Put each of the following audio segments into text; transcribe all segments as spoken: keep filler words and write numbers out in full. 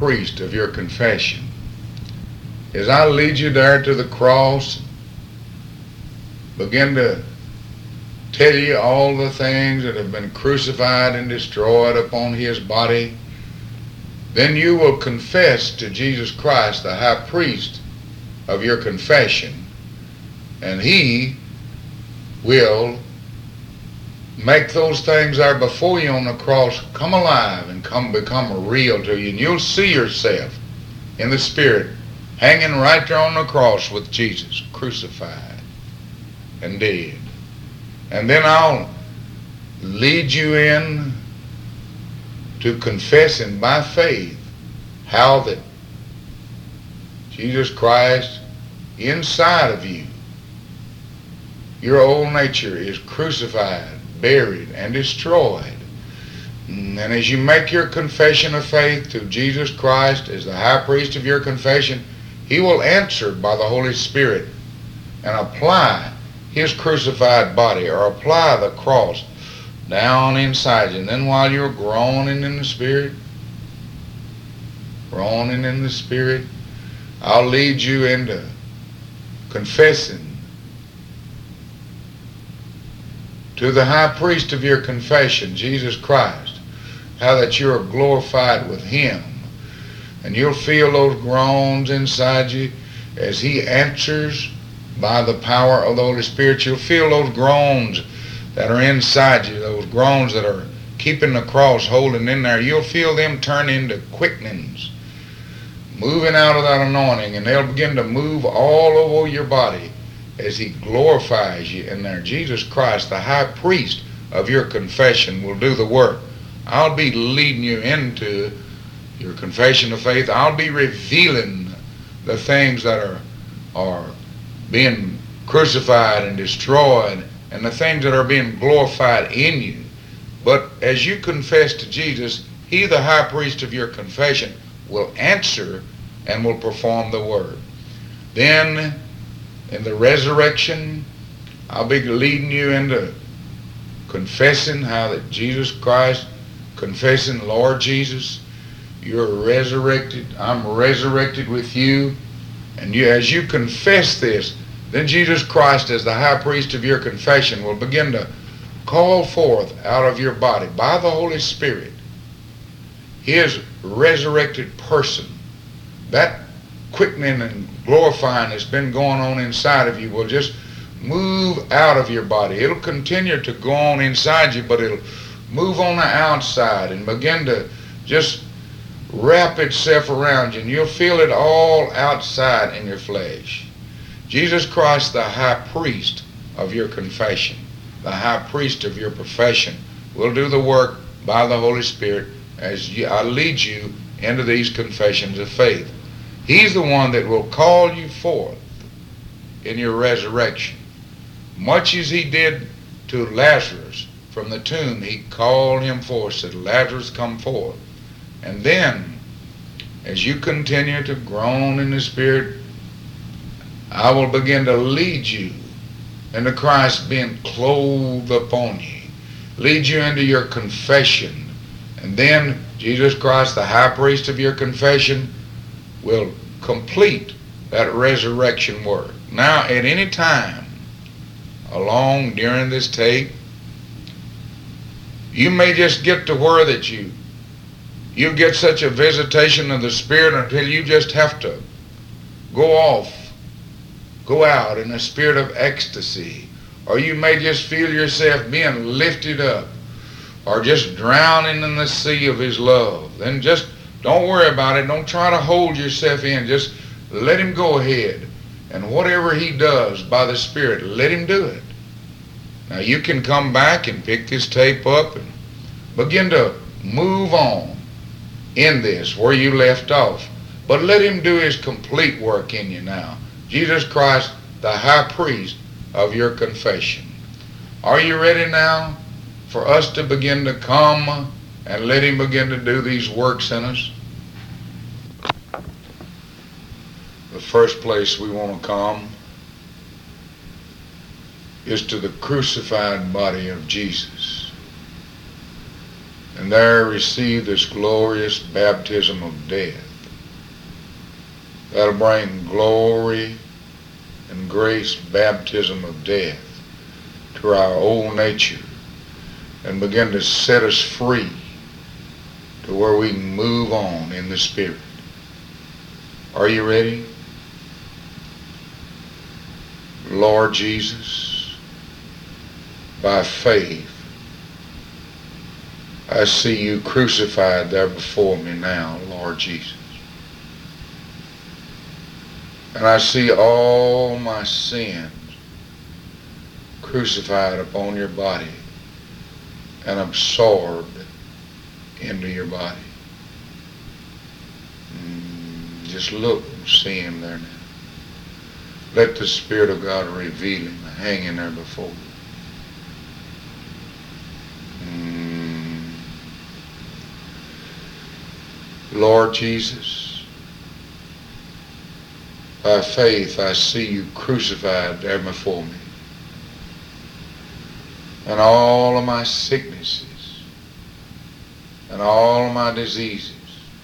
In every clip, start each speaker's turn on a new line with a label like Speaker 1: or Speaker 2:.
Speaker 1: priest of your confession. As I lead you there to the cross, begin to tell you all the things that have been crucified and destroyed upon his body, then you will confess to Jesus Christ, the high priest of your confession, and he will make those things that are before you on the cross come alive and come become real to you, and you'll see yourself in the Spirit hanging right there on the cross with Jesus, crucified and dead. And then I'll lead you in to confessing by faith how that Jesus Christ inside of you, your old nature is crucified, buried, and destroyed. And as you make your confession of faith to Jesus Christ as the high priest of your confession, he will answer by the Holy Spirit and apply his crucified body, or apply the cross down inside you. And then while you're groaning in the Spirit, groaning in the Spirit, I'll lead you into confessing to the high priest of your confession, Jesus Christ, how that you're glorified with him. And you'll feel those groans inside you as he answers by the power of the Holy Spirit. You'll feel those groans that are inside you, those groans that are keeping the cross holding in there. You'll feel them turn into quickenings, moving out of that anointing, and they'll begin to move all over your body as he glorifies you in there. Jesus Christ, the high priest of your confession, will do the work. I'll be leading you into your confession of faith. I'll be revealing the things that are, are being crucified and destroyed, and the things that are being glorified in you. But as you confess to Jesus, he, the high priest of your confession, will answer and will perform the word. Then, in the resurrection, I'll be leading you into confessing how that Jesus Christ, confessing, Lord Jesus, you're resurrected. I'm resurrected with you. And you, as you confess this, then Jesus Christ, as the high priest of your confession, will begin to call forth out of your body by the Holy Spirit his resurrected person. That quickening and glorifying that's been going on inside of you will just move out of your body. It'll continue to go on inside you, but it'll move on the outside and begin to just wrap itself around you, and you'll feel it all outside in your flesh. Jesus Christ, the high priest of your confession, the high priest of your profession, will do the work by the Holy Spirit as you, I lead you into these confessions of faith. He's the one that will call you forth in your resurrection. Much as he did to Lazarus from the tomb, he called him forth, said, Lazarus, come forth. And then, as you continue to groan in the Spirit, I will begin to lead you into Christ being clothed upon you, lead you into your confession. And then Jesus Christ, the high priest of your confession, will complete that resurrection work. Now, at any time along during this tape, you may just get to where that you you get such a visitation of the Spirit until you just have to go off, go out in a spirit of ecstasy. Or you may just feel yourself being lifted up, or just drowning in the sea of his love. Then just don't worry about it. Don't try to hold yourself in. Just let him go ahead. And whatever he does by the Spirit, let him do it. Now you can come back and pick this tape up and begin to move on in this where you left off. But let him do his complete work in you now. Jesus Christ, the high priest of your confession. Are you ready now for us to begin to come and let him begin to do these works in us? The first place we want to come is to the crucified body of Jesus, and there receive this glorious baptism of death. That'll bring glory and grace, baptism of death to our old nature and begin to set us free to where we can move on in the Spirit. Are you ready? Lord Jesus, by faith, I see you crucified there before me now, Lord Jesus. And I see all my sins crucified upon your body and absorbed into your body. Mm, just look and see him there now. Let the Spirit of God reveal him hanging there before you. Mm. Lord Jesus, by faith I see you crucified there before me. And all of my sicknesses and all of my diseases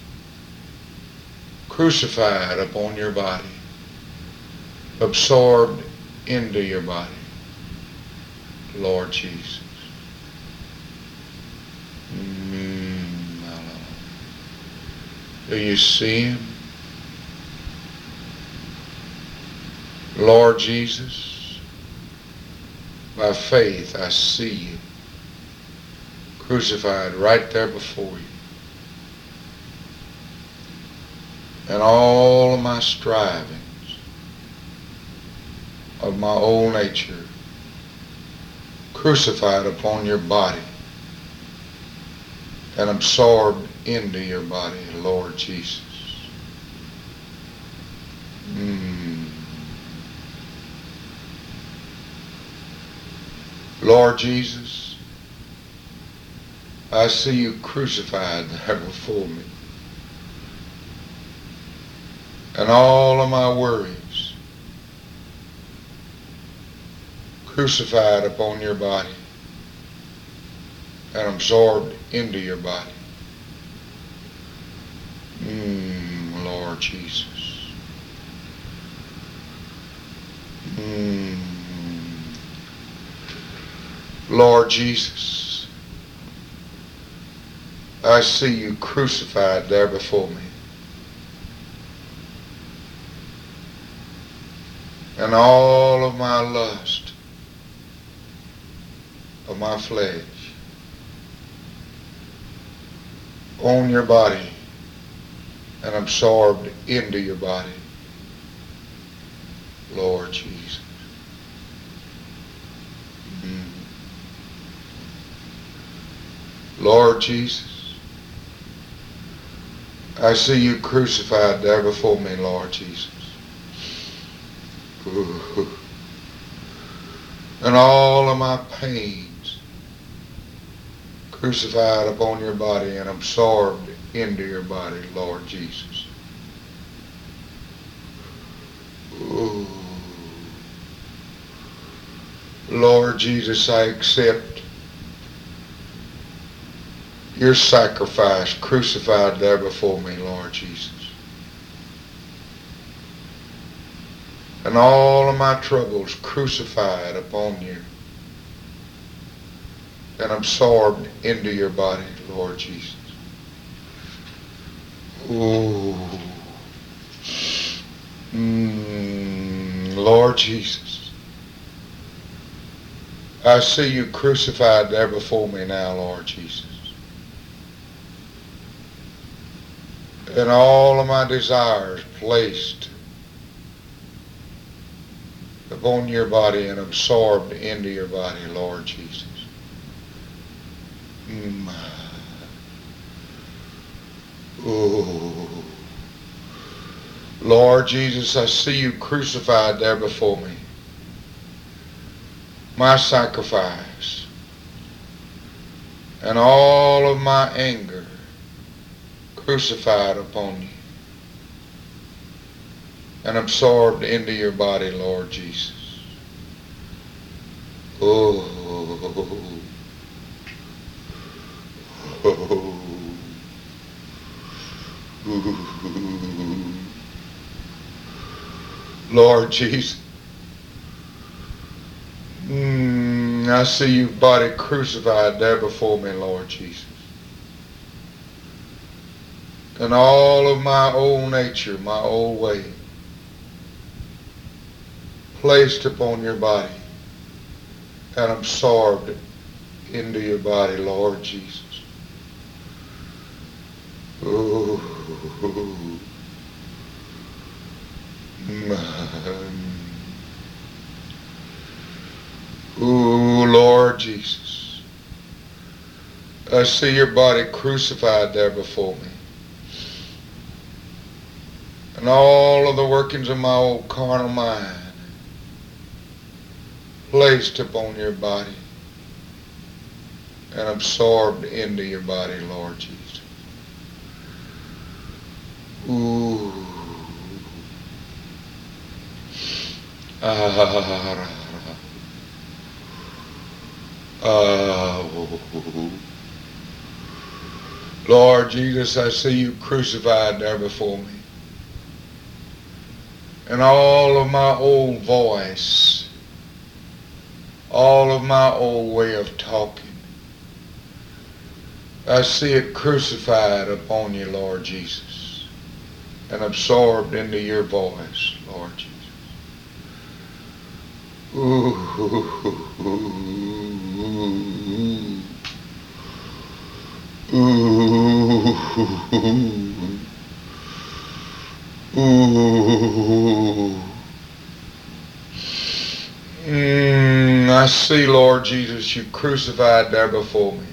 Speaker 1: crucified upon your body, absorbed into your body, Lord Jesus. Mm, my Lord. Do you see him? Lord Jesus, by faith I see you crucified right there before you. And all of my strivings of my old nature crucified upon your body and absorbed into your body, Lord Jesus. Mm. Lord Jesus, I see you crucified there before me. And all of my worries crucified upon your body and absorbed into your body. Mm, Lord Jesus. Mm. Lord Jesus, I see you crucified there before me. And all of my lust of my flesh on your body and absorbed into your body, Lord Jesus. Mm. Lord Jesus, I see you crucified there before me, Lord Jesus. And all of my pains crucified upon your body and absorbed into your body, Lord Jesus. Ooh. Lord Jesus, I accept your sacrifice crucified there before me, Lord Jesus. And all of my troubles crucified upon you and absorbed into your body, Lord Jesus. Ooh. Mm, Lord Jesus, I see you crucified there before me now, Lord Jesus. And all of my desires placed upon your body and absorbed into your body, Lord Jesus. Mm. Oh. Lord Jesus, I see you crucified there before me. My sacrifice and all of my anger crucified upon you and absorbed into your body, Lord Jesus. Oh. Oh. Lord Jesus. Mm, I see your body crucified there before me, Lord Jesus. And all of my old nature, my old way, placed upon your body and absorbed into your body, Lord Jesus. Ooh. Ooh, Lord Jesus. I see your body crucified there before me. And all of the workings of my old carnal mind placed upon your body and absorbed into your body, Lord Jesus. Ooh. Ah. Oh. Lord Jesus, I see you crucified there before me. And all of my old voice, all of my old way of talking, I see it crucified upon you, Lord Jesus, and absorbed into your voice, Lord Jesus. Ooh. Ooh. Ooh. Mm, I see, Lord Jesus, you crucified there before me.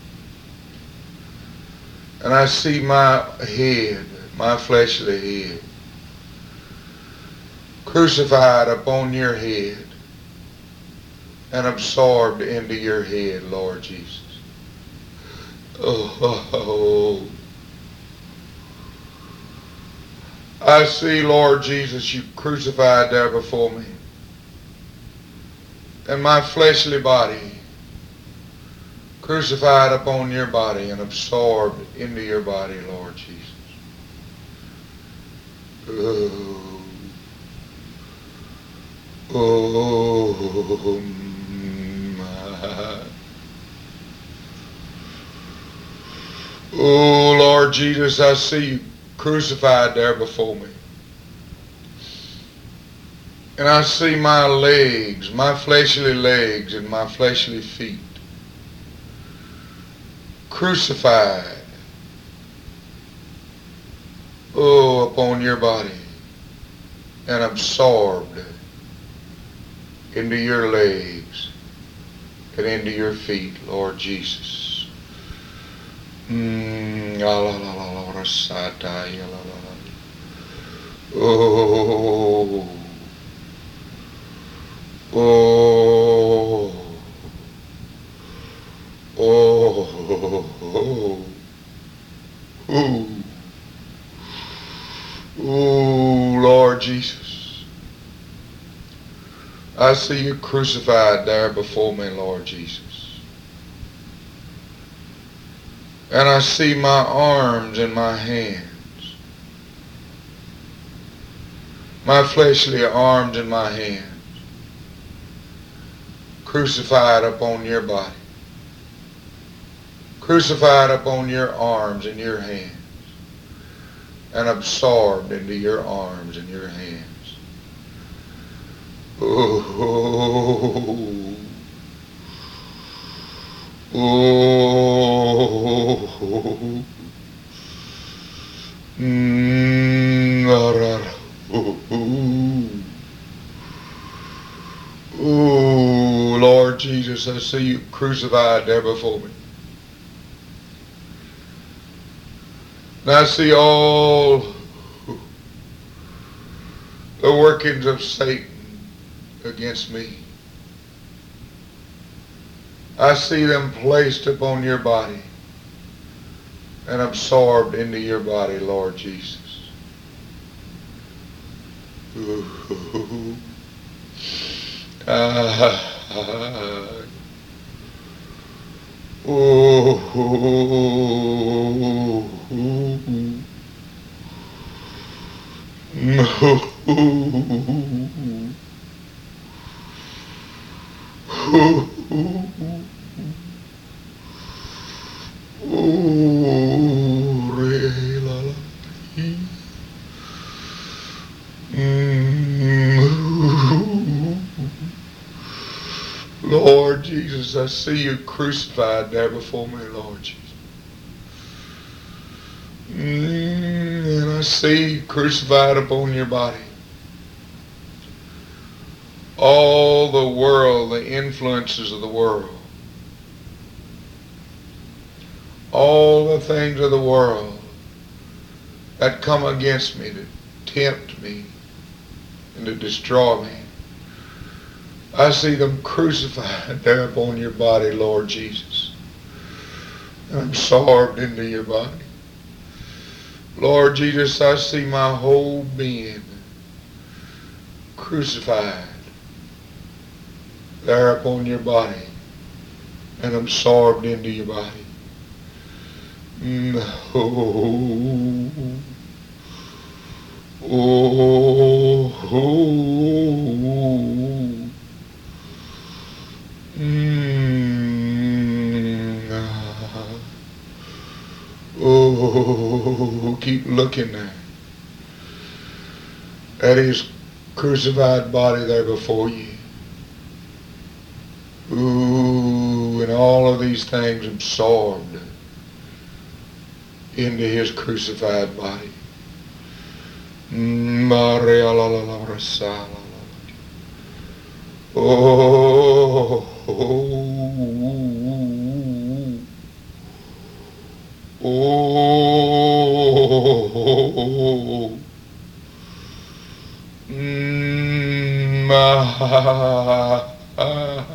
Speaker 1: And I see my head, my fleshly head, crucified upon your head and absorbed into your head, Lord Jesus. Oh, oh, oh. I see, Lord Jesus, you crucified there before me. And my fleshly body crucified upon your body and absorbed into your body, Lord Jesus. Oh, oh my. Oh, Lord Jesus, I see you crucified there before me. And I see my legs, my fleshly legs and my fleshly feet crucified, oh, upon your body and absorbed into your legs and into your feet, Lord Jesus. Mm, la, la, la, la, la, la, la, la. Oh, oh, oh, oh, oh, oh, Lord Jesus. I see you crucified there before me, Lord Jesus. And I see my arms and my hands, my fleshly arms and my hands, crucified upon your body, crucified upon your arms and your hands, and absorbed into your arms and your hands. Oh, oh, mm, oh, oh, Lord Jesus, I see you crucified there before me. And I see all the workings of Satan against me. I see them placed upon your body and absorbed into your body, Lord Jesus. Ooh. Ah. Oh. No. Lord Jesus, I see you crucified there before me, Lord Jesus. Mm, and I see you crucified upon your body. All the world, the influences of the world, all the things of the world that come against me to tempt me and to destroy me, I see them crucified there upon your body, Lord Jesus. And I'm absorbed into your body. Lord Jesus, I see my whole being crucified there upon your body and absorbed into your body. Mm, oh, oh, oh. Mm, ah. Oh, keep looking there at his crucified body there before you. Ooh, and all of these things absorbed into his crucified body. Oh, oh, oh, mm, ah, ah,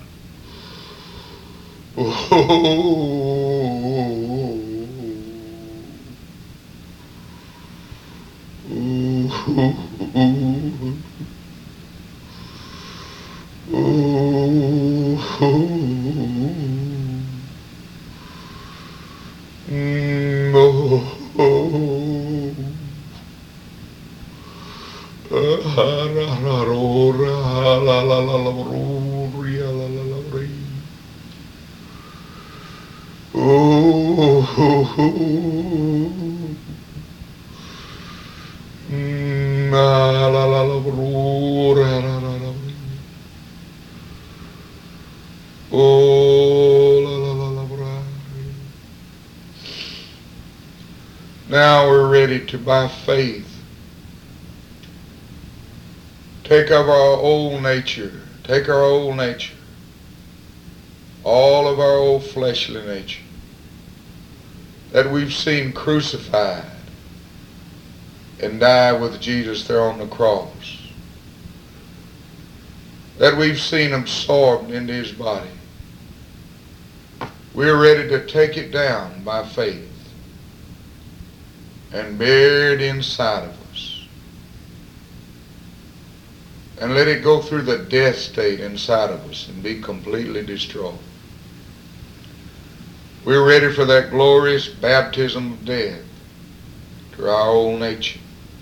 Speaker 1: oh, oh, now we're ready to, by faith, take up our old nature, take our old nature, all of our old fleshly nature that we've seen crucified and die with Jesus there on the cross, that we've seen absorbed into his body. We're ready to take it down by faith and bury it inside of us and let it go through the death state inside of us and be completely destroyed. We're ready for that glorious baptism of death to our old nature.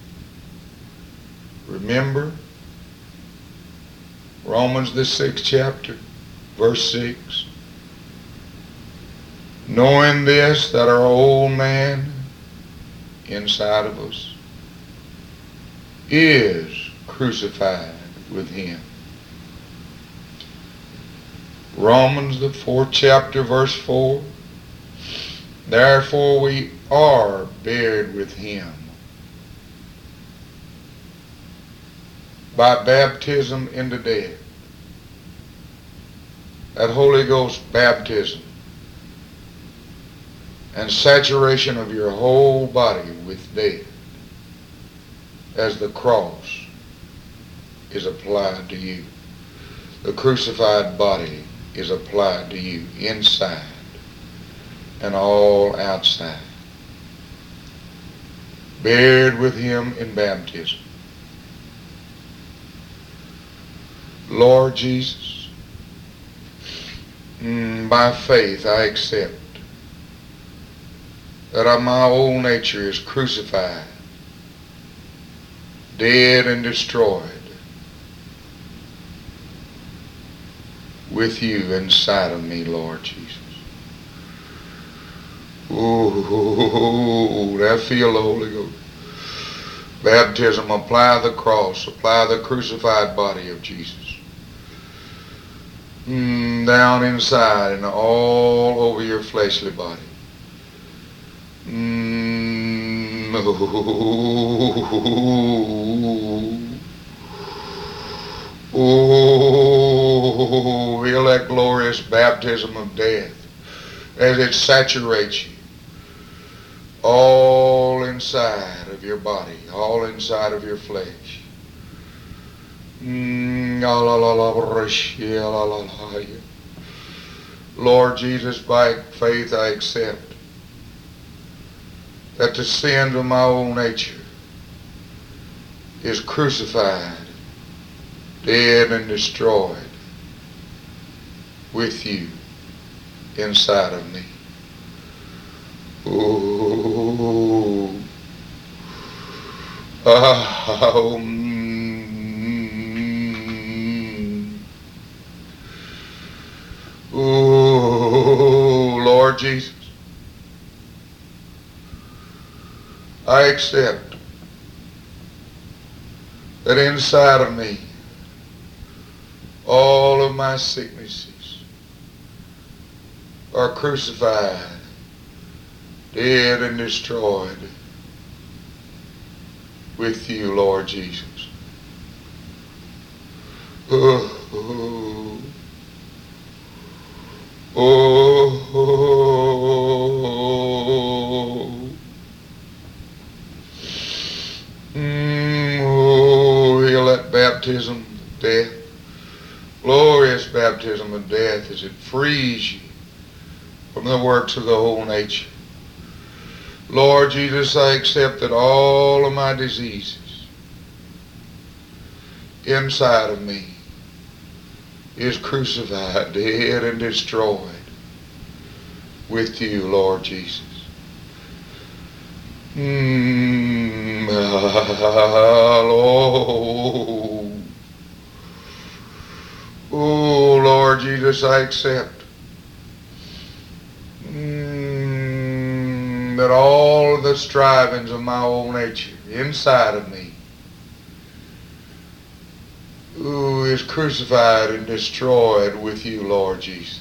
Speaker 1: Remember Romans the sixth chapter, verse six. Knowing this, that our old man inside of us is crucified with him. Romans the fourth chapter, verse four. Therefore we are buried with him by baptism into death. That Holy Ghost baptism and saturation of your whole body with death as the cross is applied to you. The crucified body is applied to you inside and all outside. Buried with him in baptism. Lord Jesus, mm, by faith I accept that my old nature is crucified dead and destroyed, with you inside of me, Lord Jesus. Ooh, that feel the Holy Ghost. Baptism, apply the cross, apply the crucified body of Jesus. Mm, down inside and all over your fleshly body. Mm, oh, oh, feel that glorious baptism of death as it saturates you. All inside of your body, all inside of your flesh. Mm, Lord Jesus, by faith I accept that the sin of my own nature is crucified, dead and destroyed with you inside of me. Oh, oh, mm, oh, Lord Jesus, I accept that inside of me all of my sicknesses are crucified, dead and destroyed with you, Lord Jesus. Oh, oh, oh, oh, mm, oh, feel that baptism of death, glorious baptism of death as it frees you from the works of the whole nature. Lord Jesus, I accept that all of my diseases inside of me is crucified, dead and destroyed with you, Lord Jesus. Mm, oh, oh, Lord Jesus, I accept that all of the strivings of my own nature inside of me ooh, is crucified and destroyed with you, Lord Jesus.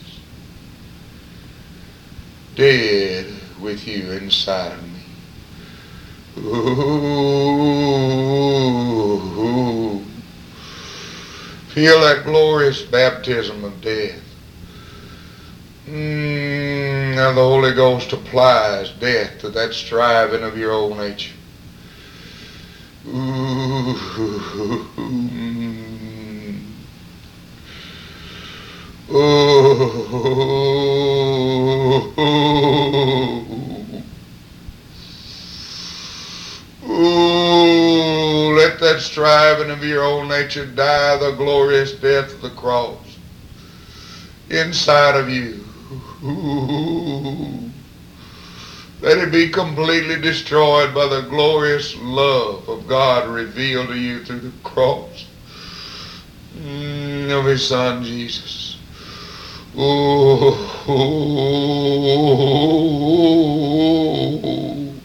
Speaker 1: Dead with you inside of me. Ooh, feel that glorious baptism of death. Mm, now the Holy Ghost applies death to that striving of your own nature. Ooh, mm, oh, oh, oh, let that striving of your own nature die the glorious death of the cross inside of you. Ooh, let it be completely destroyed by the glorious love of God revealed to you through the cross mm, of His Son Jesus. Ooh, ooh,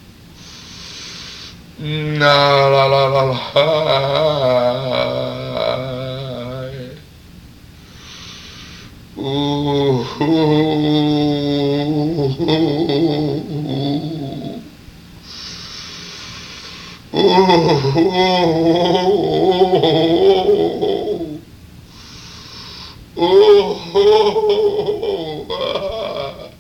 Speaker 1: la la la la la. Ooh, ooh, ooh, ooh, ah.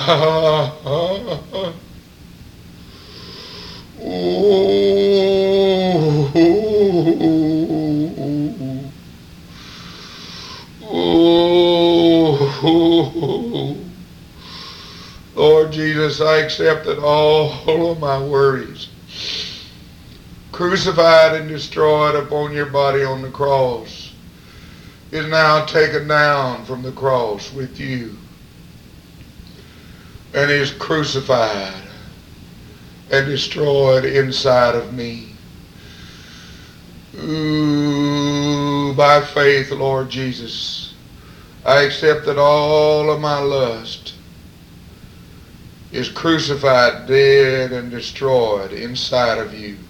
Speaker 1: Oh, Jesus, I accept that all of my worries, crucified and destroyed upon your body on the cross, is now taken down from the cross with you and is crucified and destroyed inside of me. Ooh, by faith, Lord Jesus, I accept that all of my lust is crucified, dead, and destroyed inside of you.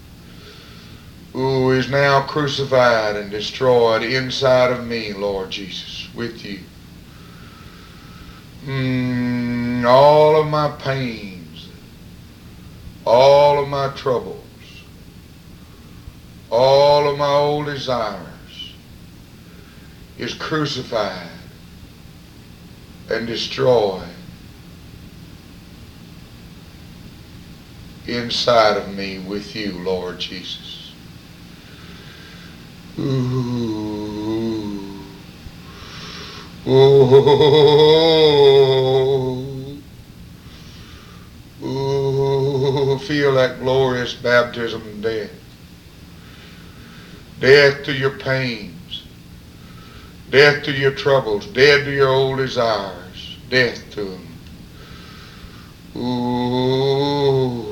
Speaker 1: Ooh, is now crucified and destroyed inside of me, Lord Jesus, with you. Mm, all of my pains, all of my troubles, all of my old desires is crucified and destroyed inside of me with you, Lord Jesus. Ooh. Ooh. Ooh. Feel that glorious baptism of death. Death to your pains. Death to your troubles. Death to your old desires. Death to them. Ooh.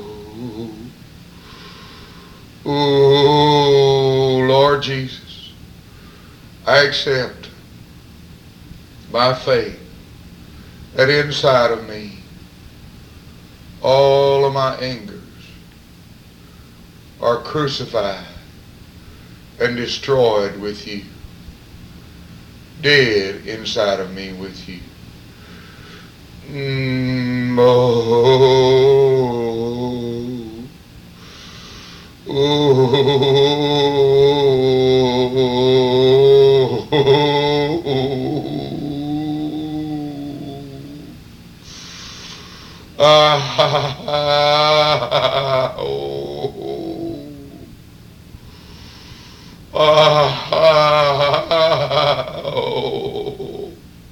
Speaker 1: Ooh, Lord Jesus, I accept by faith that inside of me all of my angers are crucified and destroyed with you, dead inside of me with you. Mm, oh. Ooh, ah, oh, ah, oh,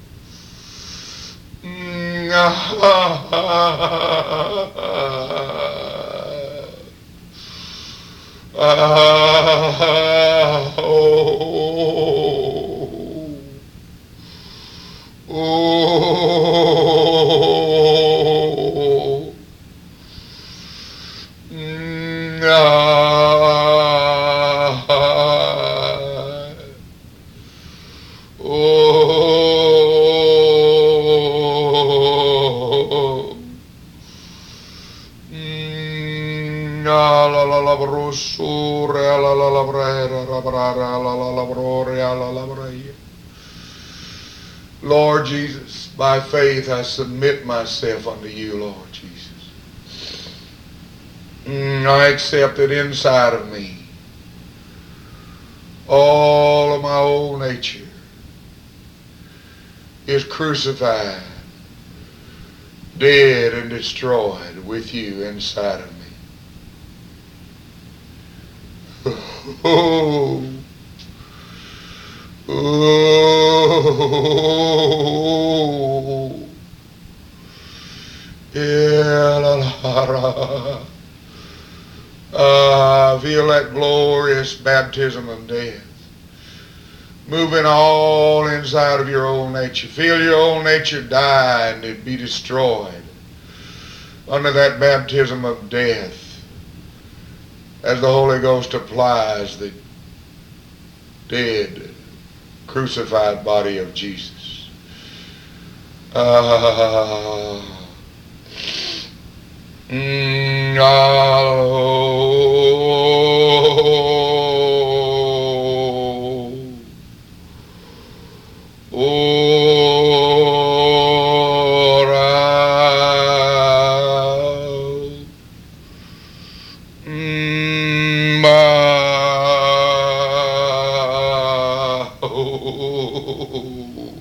Speaker 1: mm, ah, oh, oh, mm, ah, oh, mm, ah, la la la brosura, la la la brera, la brara, la la la broria, la la brea. Lord Jesus, by faith I submit myself unto you, Lord Jesus. Mm, I accept that inside of me all of my old nature is crucified, dead and destroyed with you inside of me. Oh, oh, yeah, la, la, la. Uh, feel that glorious baptism of death moving all inside of your old nature. Feel your old nature die and it be destroyed under that baptism of death as the Holy Ghost applies the dead, crucified body of Jesus. Uh, mm, oh, oh, ra, mm, ah, oh,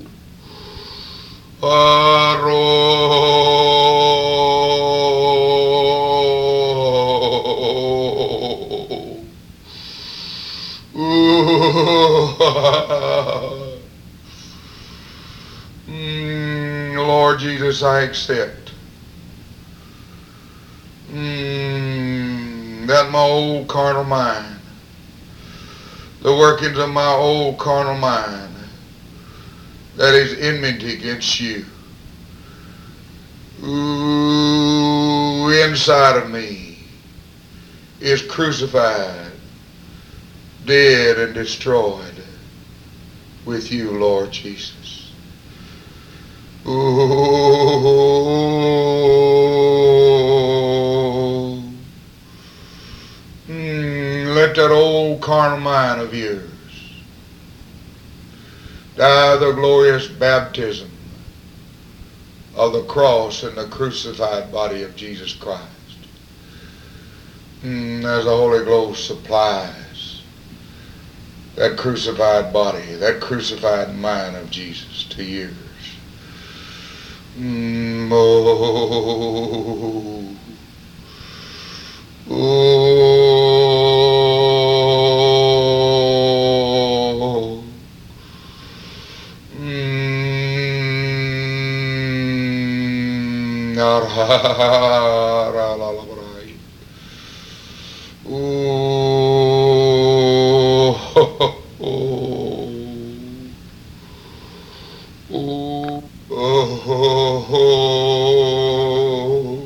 Speaker 1: mm, Lord Jesus, I accept that my old carnal mind, the workings of my old carnal mind that is enmity against you, ooh, inside of me is crucified, dead, and destroyed with you, Lord Jesus. Ooh, mm, let that old carnal mind of yours die the glorious baptism of the cross and the crucified body of Jesus Christ. Mm, as the Holy Ghost supplies that crucified body, that crucified mind of Jesus to yours. Mm, oh, oh, mm, ah, ra, la, la, brai. Oh, oh, oh, oh, oh.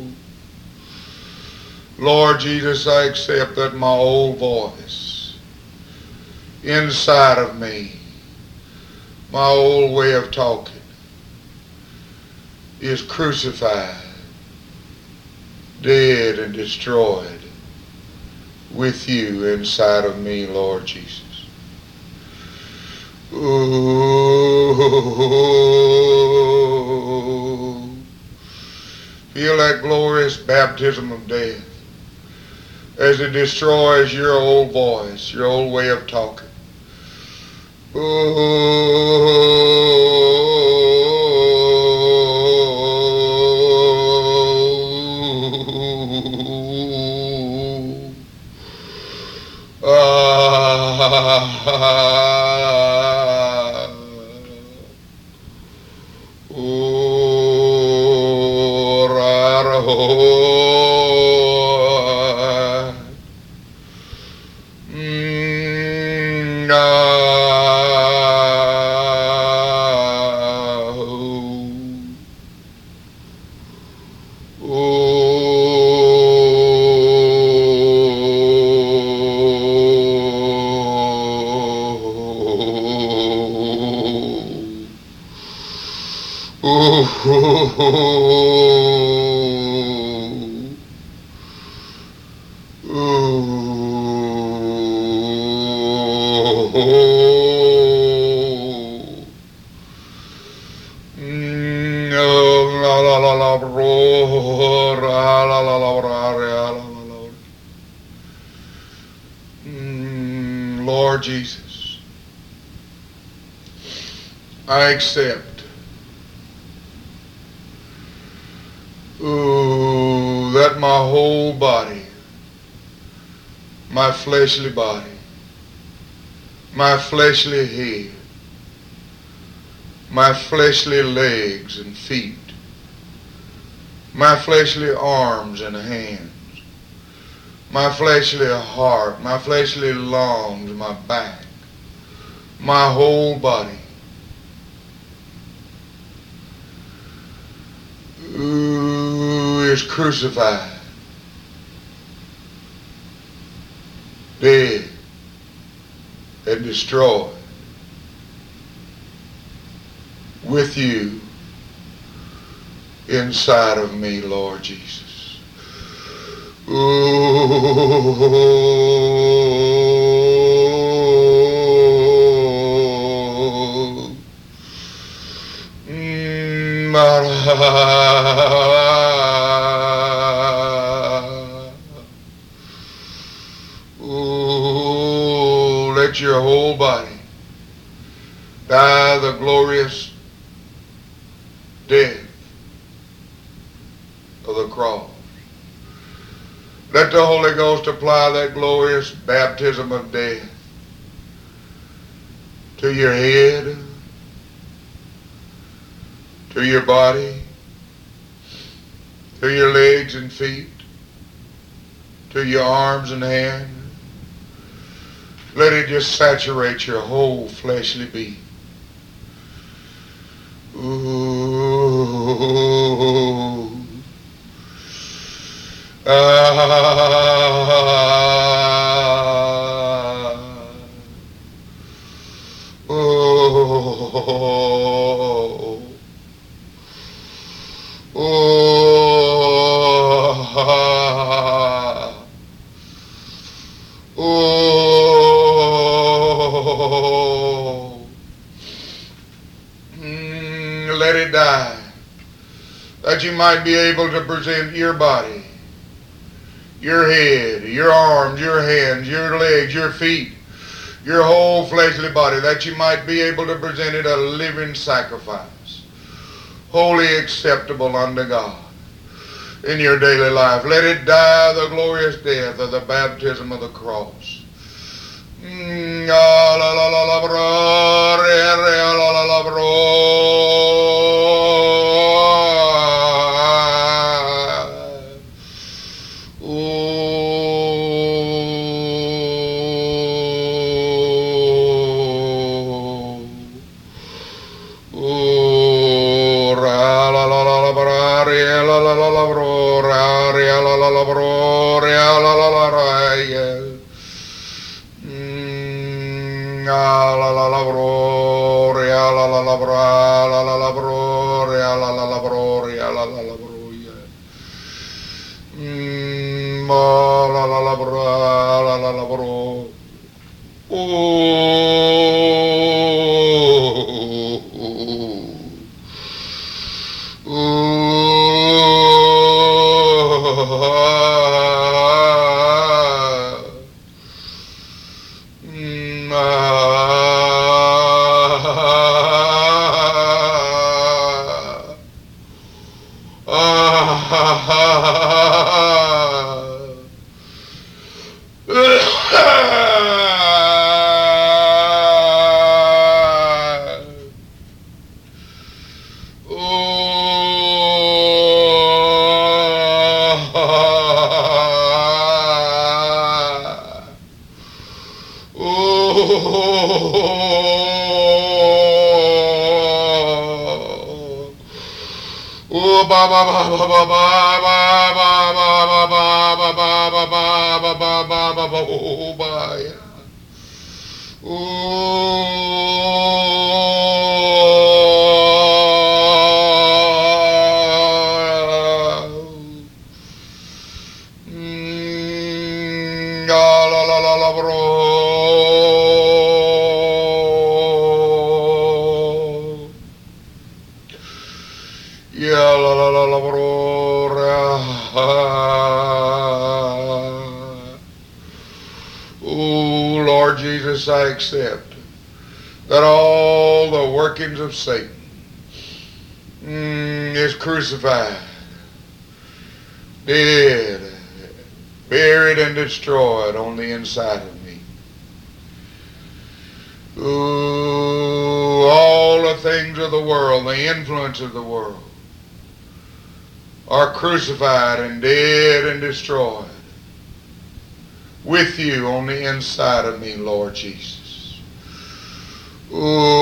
Speaker 1: Lord Jesus, I accept that my old voice inside of me, my old way of talking, is crucified, dead, and destroyed with you inside of me, Lord Jesus. Ooh, feel that glorious baptism of death as it destroys your old voice, your old way of talking. Ooh, ah, ooh, ra, ra, oh. Lord Jesus, I accept, ooh, that my whole body, my fleshly body, my fleshly head, my fleshly legs and feet, my fleshly arms and hands, my fleshly heart, my fleshly lungs, my back, my whole body, ooh, is crucified, dead, and destroyed with you inside of me, Lord Jesus. Ooh, mm, ooh, let your whole body die the glorious death of the cross. Let the Holy Ghost apply that glorious baptism of death to your head, to your body, to your legs and feet, to your arms and hands. Let it just saturate your whole fleshly being. Ooh. Ah. Oh. Oh. Oh. Mm, let it die, that you might be able to present your body, your head, your arms, your hands, your legs, your feet, your whole fleshly body, that you might be able to present it a living sacrifice, wholly acceptable unto God in your daily life. Let it die the glorious death of the baptism of the cross. Mm, ah, la, la, la, la, bro, re, re, la, la, la, bro. I accept that all the workings of Satan mm, is crucified, dead, buried, and destroyed on the inside of me. Ooh, all the things of the world, the influence of the world, are crucified and dead and destroyed with you on the inside of me, Lord Jesus. Ooh,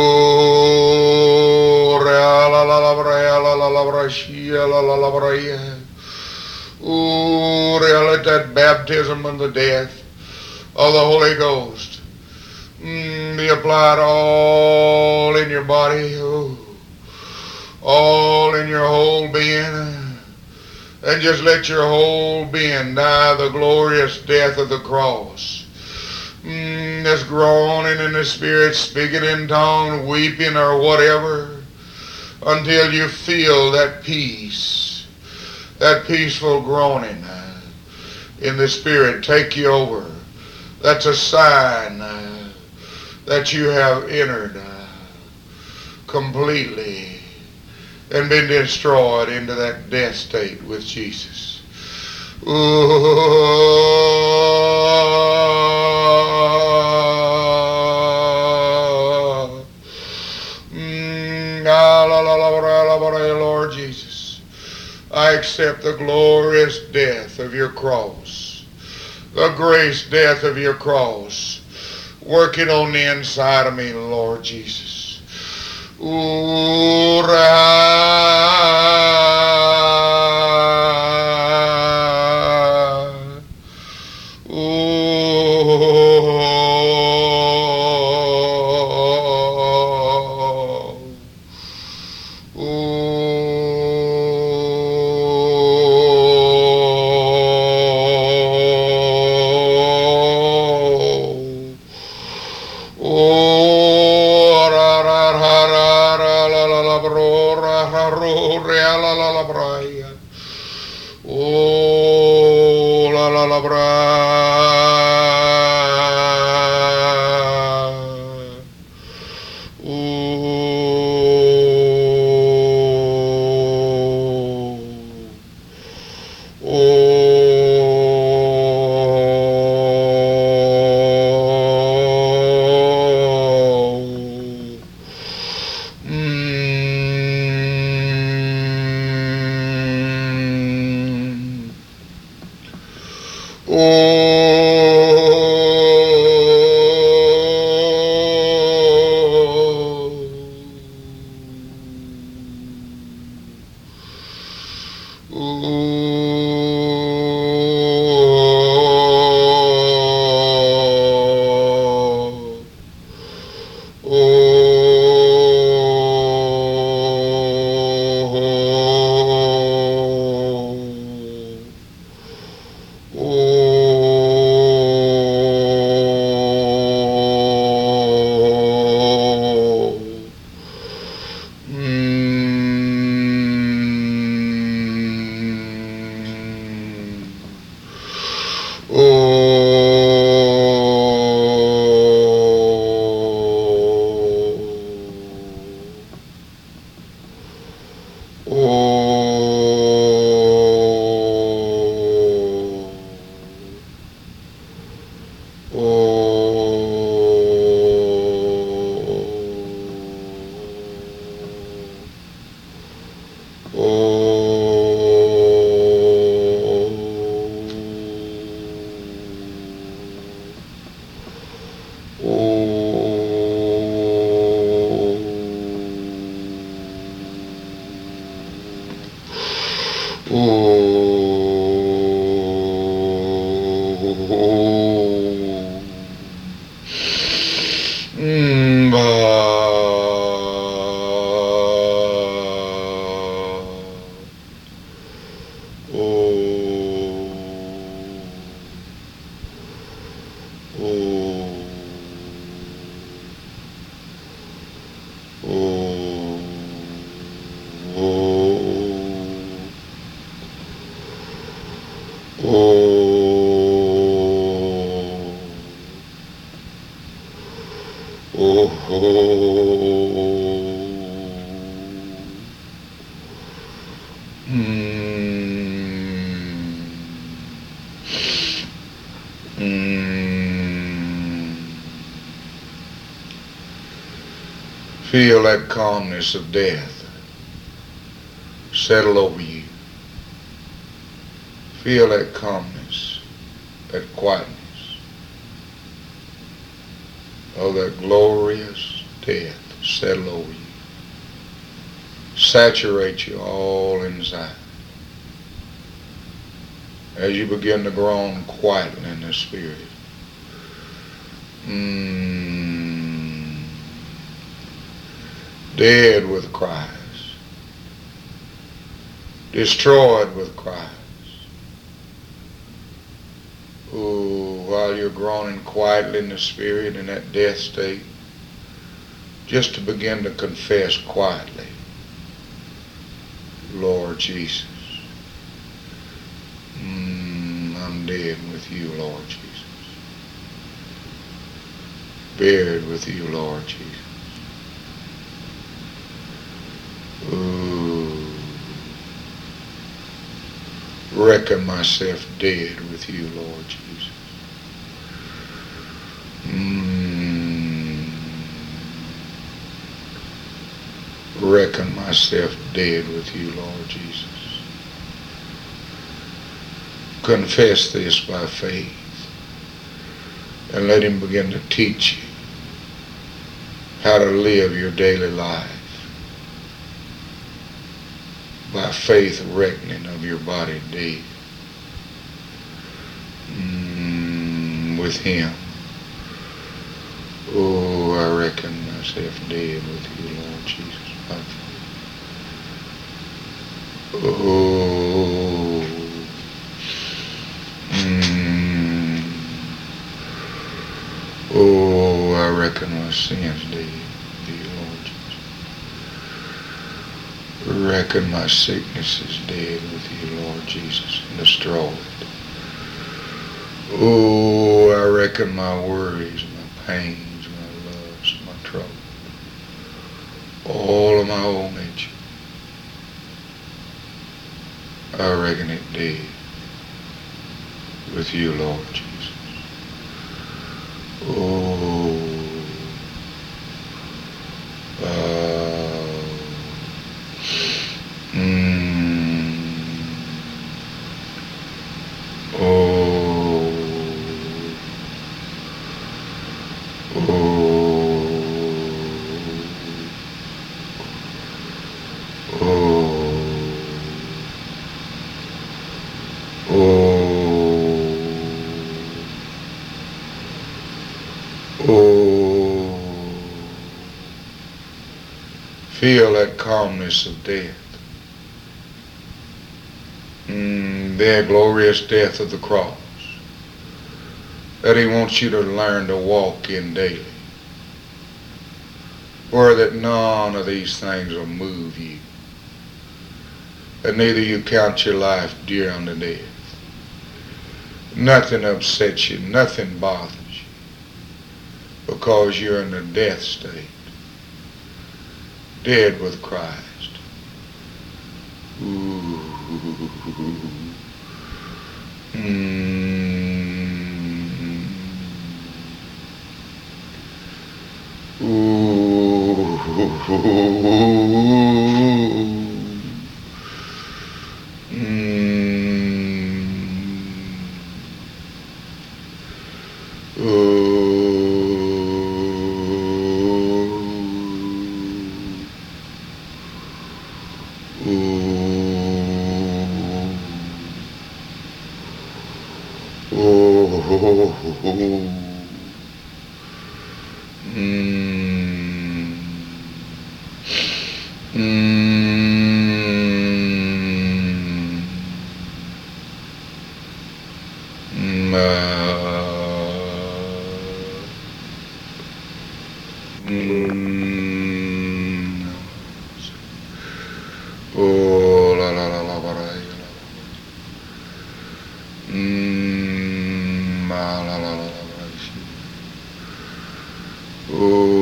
Speaker 1: let that baptism and the death of the Holy Ghost mm, be applied all in your body, oh, all in your whole being. And just let your whole being die the glorious death of the cross. Mm, this groaning in the spirit, speaking in tongues, weeping or whatever, until you feel that peace, that peaceful groaning uh, in the spirit take you over. That's a sign uh, that you have entered uh, completely and been destroyed into that death state with Jesus. Lord Jesus, I accept the glorious death of your cross. the grace death of your cross working on the inside of me, Lord Jesus. Ooh, oh, la la la bra. Oh, oh, mm, Feel that calmness of death settle over you. Feel that calmness, that quietness of that glorious death settle over you. Saturate you all inside. As you begin to groan quietly in the Spirit. Mm. Dead with Christ. Destroyed with Christ. Oh, while you're groaning quietly in the Spirit in that death state, just to begin to confess quietly, Lord Jesus, mm, I'm dead with you, Lord Jesus. Buried with you, Lord Jesus. Ooh. Reckon myself dead with you, Lord Jesus. Mm. Reckon myself dead with you, Lord Jesus. Confess this by faith. And let him begin to teach you how to live your daily life by faith reckoning of your body dead mm, with him. Oh, I reckon myself dead with you, Lord Jesus. Oh, mm, oh, I reckon my sins dead with you, Lord Jesus. Reckon my sickness is dead with you, Lord Jesus, and destroyed. Oh, I reckon my worries, my pains, my loves, my trouble, all of my old nature, I reckon it dead with you, Lord Jesus. Oh, uh, mm, oh, oh, oh, oh, oh. Feel that calmness of death. Mm, the glorious death of the cross that he wants you to learn to walk in daily. Where that none of these things will move you. That neither you count your life dear unto death. Nothing upsets you, nothing bothers you, because you're in the death state. Dead with Christ. Ooh. Mm. Ooh. Mm. Ooh. Mm. Mm. Mm. Mm. Oh, la la la la la la. Mm. La la la la la. Oh.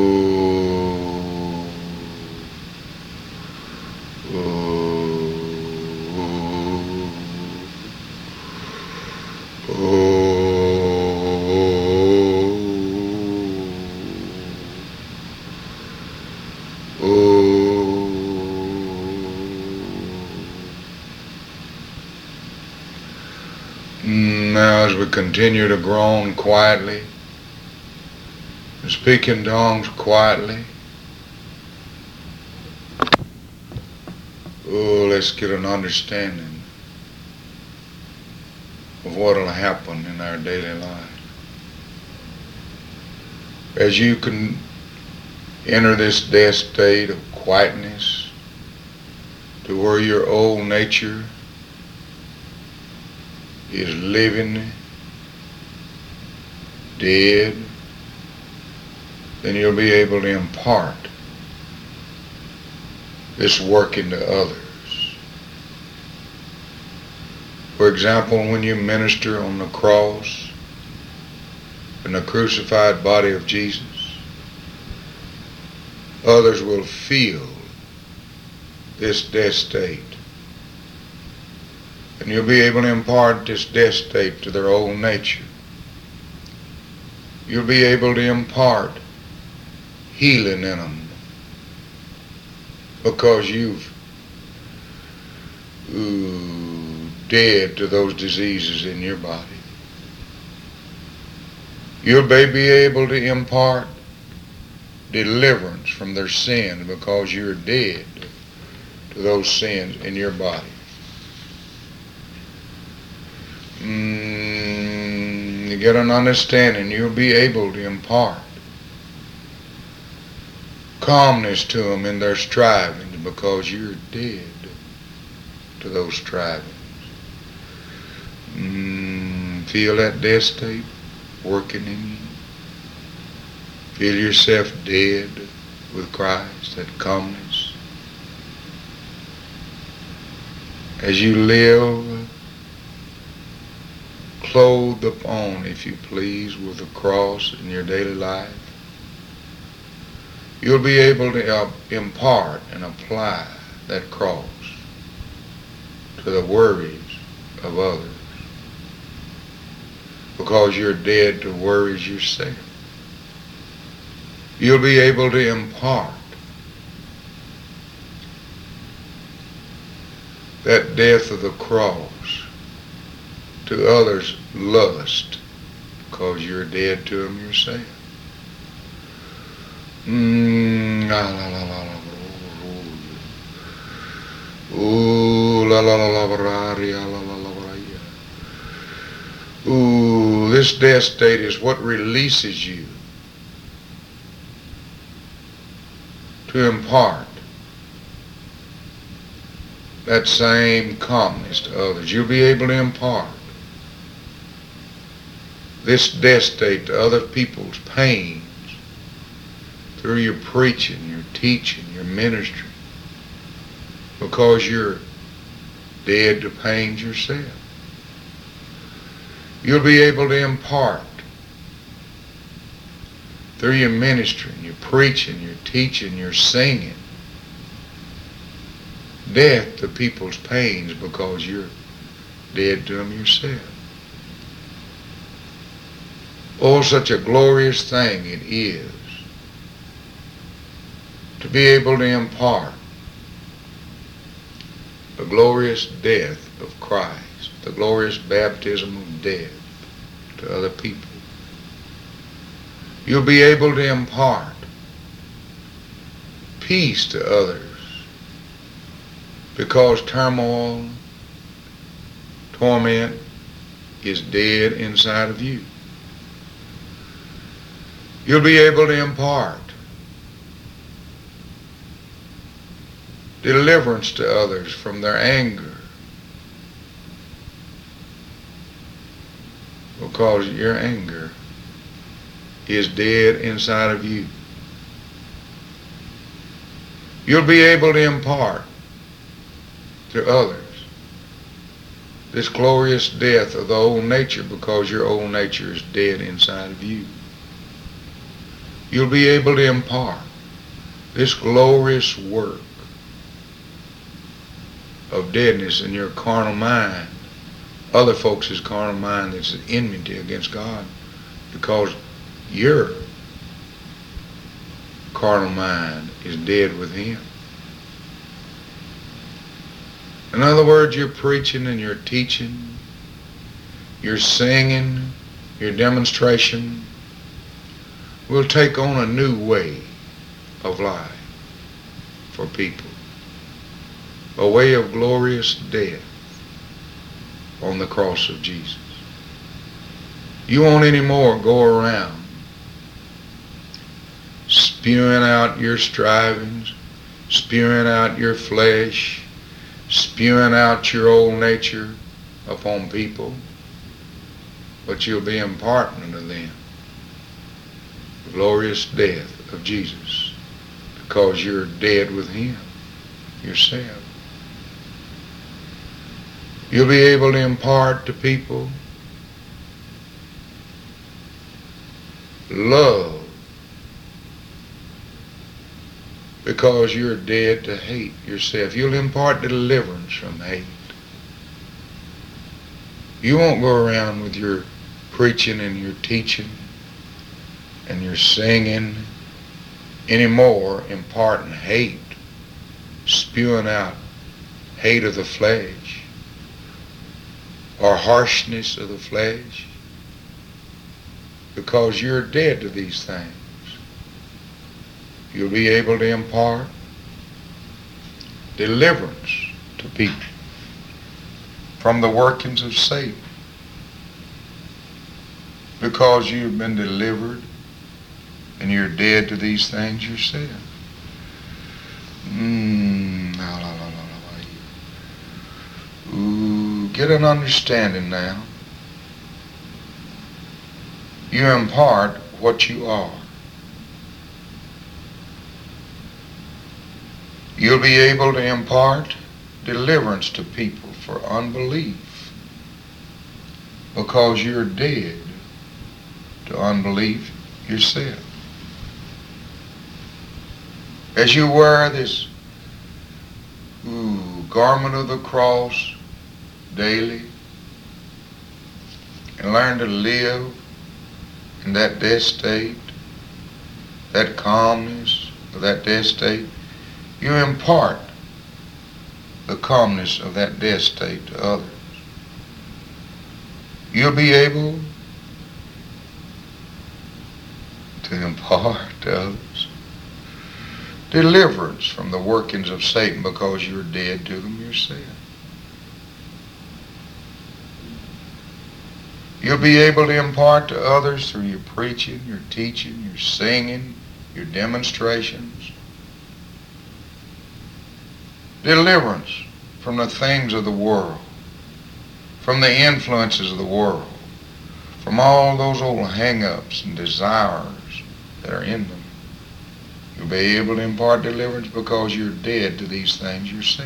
Speaker 1: Now as we continue to groan quietly, and speak in tongues quietly, oh, let's get an understanding of what will happen in our daily life. As you can enter this death state of quietness to where your old nature is living dead, then you'll be able to impart this work into others. For example, when you minister on the cross and the crucified body of Jesus, others will feel this death state. And you'll be able to impart this death state to their old nature. You'll be able to impart healing in them because you've ooh, dead to those diseases in your body. You'll be able to impart deliverance from their sins because you're dead to those sins in your body. Mm, you get an understanding. You'll be able to impart calmness to them in their strivings because you're dead to those strivings. Mm, feel that death state working in you. Feel yourself dead with Christ, that calmness. As you live, clothed upon, if you please, with the cross in your daily life, you'll be able to uh, impart and apply that cross to the worries of others because you're dead to worries yourself. You'll be able to impart that death of the cross to others' lust because you're dead to them yourself. Mm, la la la la la. Ooh, la la la la la la la la. Ooh, this death state is what releases you to impart that same calmness to others. You'll be able to impart this death state to other people's pains through your preaching, your teaching, your ministry, because you're dead to pains yourself. You'll be able to impart through your ministry, your preaching, your teaching, your singing, death to people's pains because you're dead to them yourself. Oh, such a glorious thing it is to be able to impart the glorious death of Christ, the glorious baptism of death to other people. You'll be able to impart peace to others because turmoil, torment is dead inside of you. You'll be able to impart deliverance to others from their anger because your anger is dead inside of you. You'll be able to impart to others this glorious death of the old nature because your old nature is dead inside of you. You'll be able to impart this glorious work of deadness in your carnal mind, other folks' carnal mind that's an enmity against God because your carnal mind is dead with Him. In other words, you're preaching and you're teaching, you're singing, your demonstration will take on a new way of life for people. A way of glorious death on the cross of Jesus. You won't anymore go around spewing out your strivings, spewing out your flesh, spewing out your old nature upon people, but you'll be imparting to them the glorious death of Jesus because you're dead with Him yourself. You'll be able to impart to people love because you're dead to hate yourself. You'll impart deliverance from hate. You won't go around with your preaching and your teaching and your singing anymore imparting hate, spewing out hate of the flesh or harshness of the flesh. because you're dead to these things. You'll be able to impart deliverance to people from the workings of Satan, because you've been delivered and you're dead to these things yourself. Mm, la, la, la, la, la. Ooh, get an understanding now. You impart what you are. You'll be able to impart deliverance to people for unbelief, because you're dead to unbelief yourself. As you wear this ooh, garment of the cross daily and learn to live in that death state, that calmness of that death state, you impart the calmness of that death state to others. You'll be able to impart to others deliverance from the workings of Satan, because you're dead to them yourself. You'll be able to impart to others through your preaching, your teaching, your singing, your demonstrations, deliverance from the things of the world, from the influences of the world, from all those old hang-ups and desires that are in them. You'll be able to impart deliverance because you're dead to these things yourself.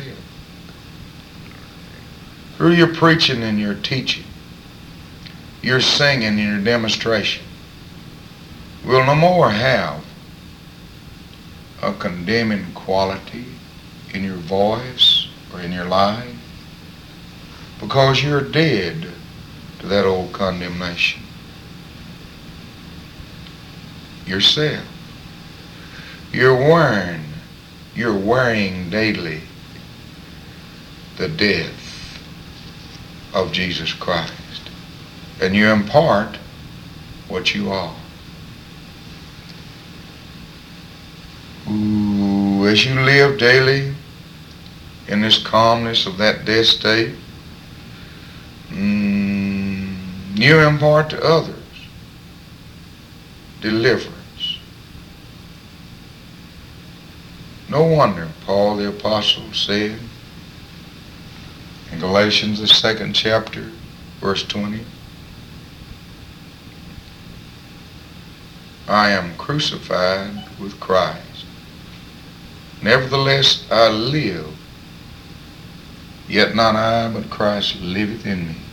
Speaker 1: Through your preaching and your teaching, your singing and your demonstration, we'll no more have a condemning quality in your voice or in your life, because you're dead to that old condemnation yourself. You're wearing, you're wearing daily the death of Jesus Christ, and you impart what you are. Ooh, as you live daily in this calmness of that death state, mm, you impart to others deliverance. No wonder Paul the Apostle said in Galatians the second chapter, verse twenty, I am crucified with Christ. Nevertheless I live, yet not I, but Christ liveth in me.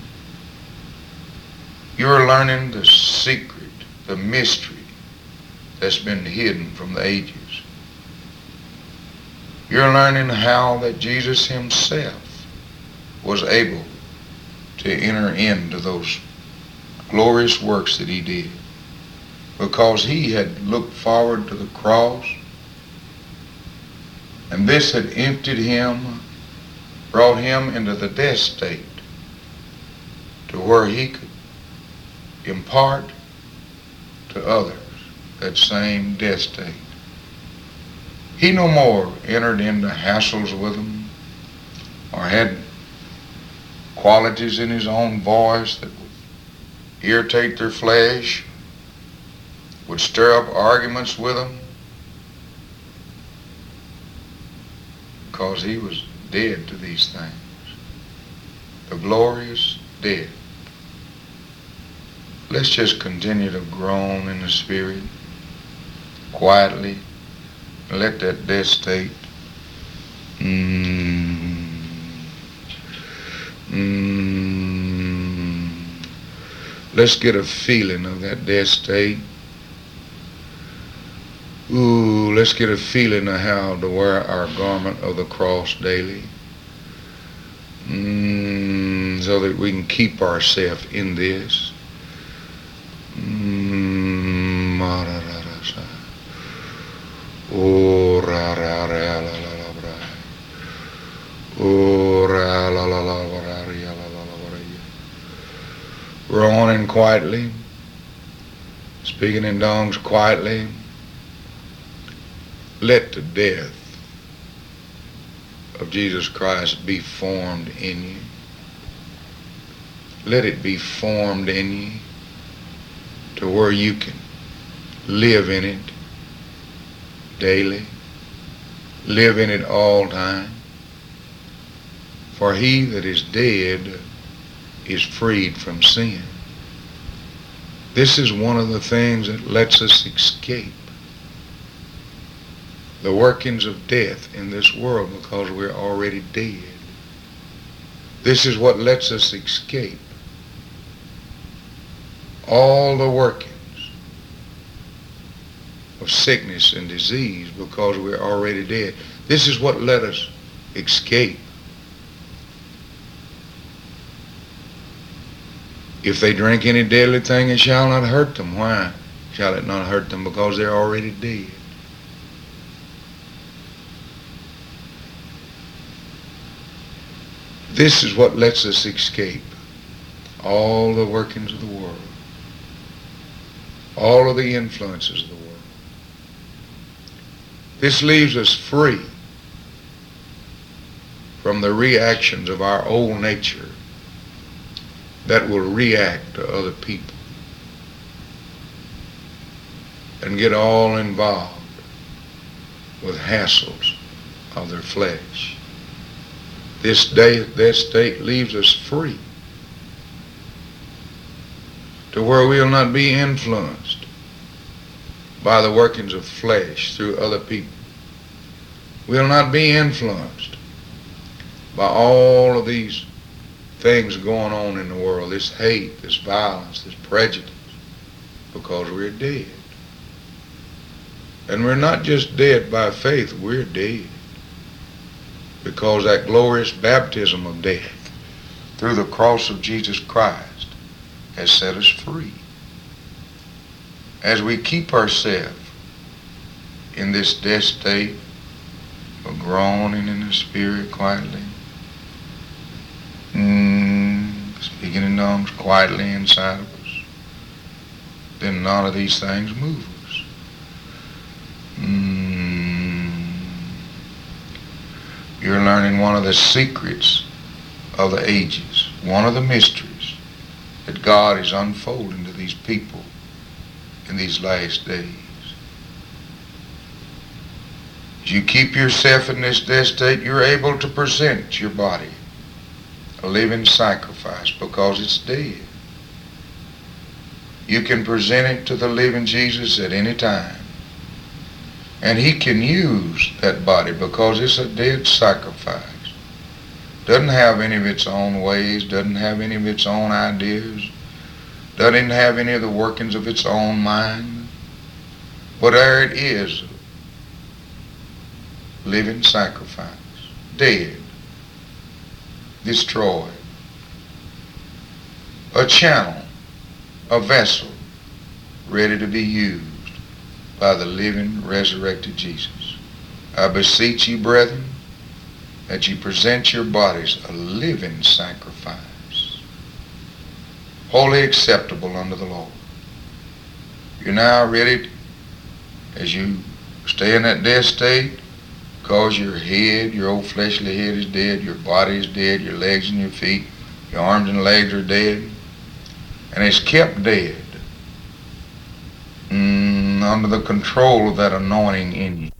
Speaker 1: You're learning the secret, the mystery that's been hidden from the ages. You're learning how that Jesus himself was able to enter into those glorious works that he did, because he had looked forward to the cross, and this had emptied him, brought him into the death state, to where he could impart to others that same death state. He no more entered into hassles with them, or had qualities in his own voice that would irritate their flesh, would stir up arguments with them, because he was dead to these things. The glorious dead. Let's just continue to groan in the Spirit, quietly, and let that death state mm, mm, let's get a feeling of that death state. Ooh, let's get a feeling of how to wear our garment of the cross daily, mm, so that we can keep ourselves in this. Mm, oh, ra, ra, ra, la, la, la, bra. Oh, ra, la, la, la, la, la, la, la, la, la. Groaning quietly, speaking in tongues quietly, let the death of Jesus Christ be formed in you. Let it be formed in you to where you can live in it daily, live in it all time. For he that is dead is freed from sin. This is one of the things that lets us escape the workings of death in this world, because we're already dead. This is what lets us escape all the workings of sickness and disease, because we're already dead. This is what let us escape. If they drink any deadly thing, it shall not hurt them. Why shall it not hurt them? Because they're already dead. This is what lets us escape all the workings of the world, all of the influences of the world. This leaves us free from the reactions of our old nature that will react to other people and get all involved with hassles of their flesh. This day, this state leaves us free to where we will not be influenced by the workings of flesh through other people. We will not be influenced by all of these things going on in the world, this hate, this violence, this prejudice, because we're dead. And we're not just dead by faith, we're dead because that glorious baptism of death through the cross of Jesus Christ has set us free. As we keep ourselves in this death state of groaning in the spirit quietly, mm, speaking in tongues quietly inside of us, then none of these things move us. Mm. You're learning one of the secrets of the ages, one of the mysteries that God is unfolding to these people in these last days. As you keep yourself in this death state, you're able to present your body a living sacrifice because it's dead. You can present it to the living Jesus at any time. And he can use that body because it's a dead sacrifice. Doesn't have any of its own ways, doesn't have any of its own ideas, doesn't have any of the workings of its own mind. But there it is, living sacrifice, dead, destroyed. A channel, a vessel, ready to be used by the living, resurrected Jesus. I beseech you, brethren, that you present your bodies a living sacrifice, wholly acceptable unto the Lord. You're now ready, as you stay in that death state, because your head, your old fleshly head is dead, your body is dead, your legs and your feet, your arms and legs are dead, and it's kept dead mm, under the control of that anointing in you.